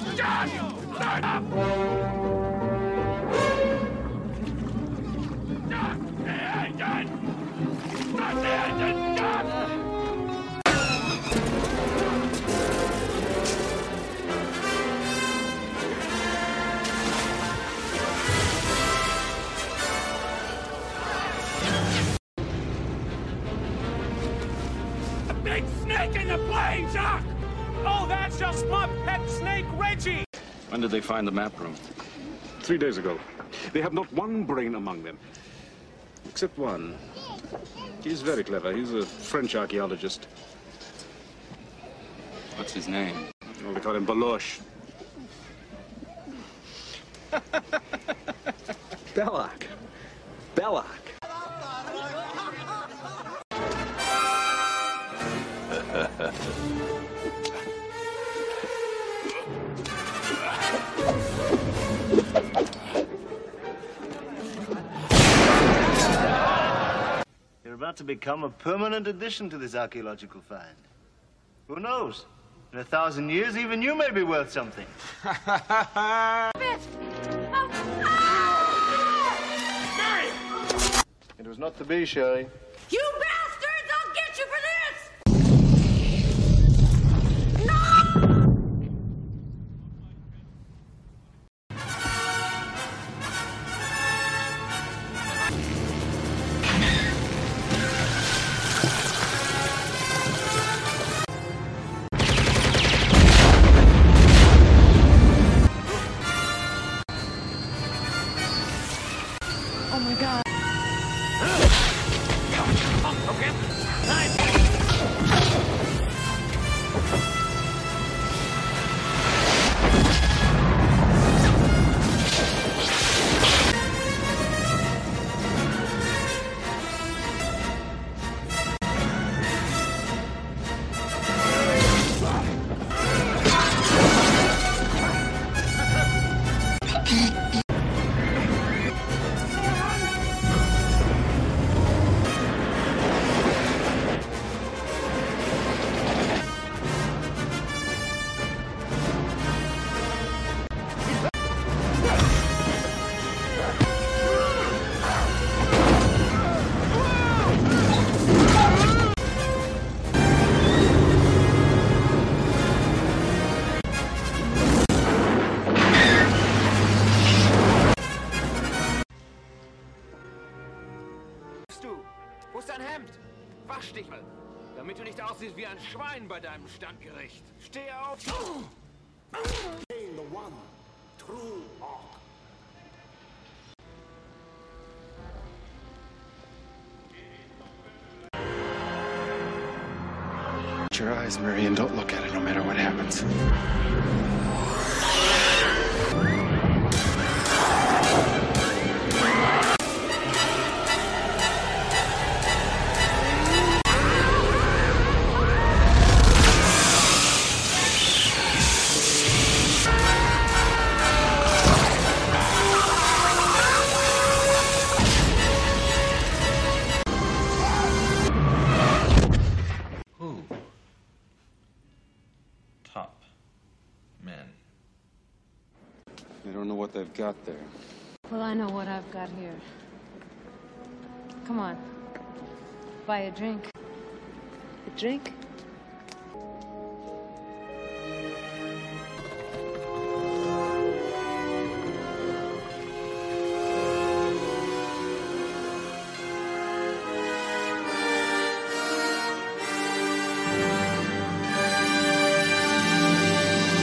John! Start up! John! The engine! Start the engine, John! Big snake in the plane, Jacques! Oh, that's just my pet snake, Reggie! When did they find the map room? 3 days ago. They have not one brain among them. Except one. He's very clever. He's a French archaeologist. What's his name? Well, they call him Baloche. Belloc. Belloc. You're about to become a permanent addition to this archaeological find. Who knows? In 1,000 years, even you may be worth something. It was not to be, Sherry. You bastards! I'll get you for this! Oh my God. Wo ist dein Hemd? Wasch dich mal, damit du nicht aussiehst wie ein Schwein bei deinem Standgericht. Steh auf! The one true Orc. Shut your eyes, Murray, and don't look at it no matter what happens. Top men. They don't know what they've got there. Well, I know what I've got here. Come on. Buy a drink. A drink?